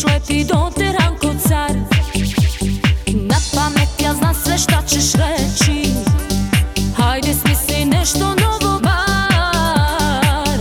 lep i doteran ko car. Na pamet ja znam sve šta ćeš reći, hajde smisli nešto novo bar.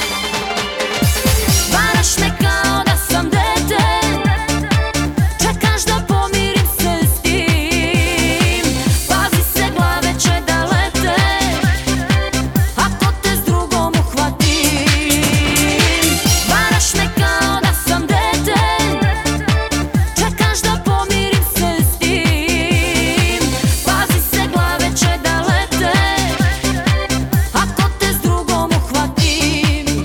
Varaš me kao da sam dete, čekaš da pomirim se s tim. Pazi se, glave će da lete ako te s drugom uhvatim. Varaš me kao da sam dete, čekaš da pomirim se s tim. Pazi se, glave će da lete ako te s drugom uhvatim.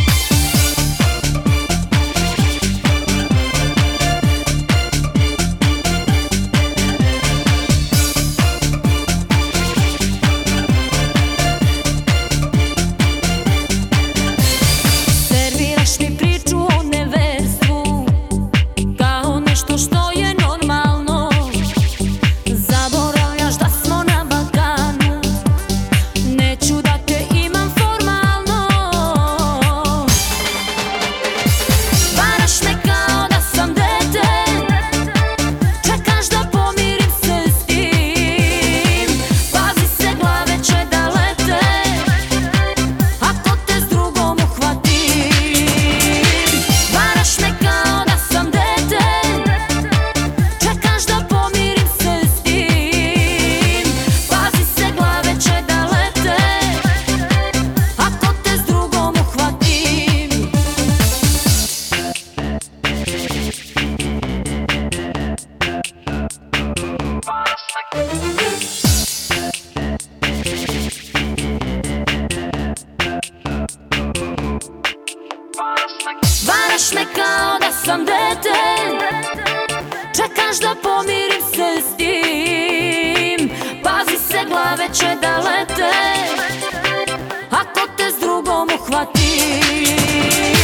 Serviraš mi priču o neverstvu kao nešto što je normalno. Zaboravljaš da smo na Balkanu, neću da te imam formalno. Varaš me kao da sam dete, čekaš da pomirim se s tim. Pazi se, glave će da lete ako te s drugom uhvatim. Varaš me kao da sam dete, čekaš da pomirim se s tim. Pazi se, glave će da lete ako te s drugom uhvatim. Varaš me kao da sam dete, čekaš da pomirim se s tim. Pazi se, glave će da lete ako te s drugom uhvatim.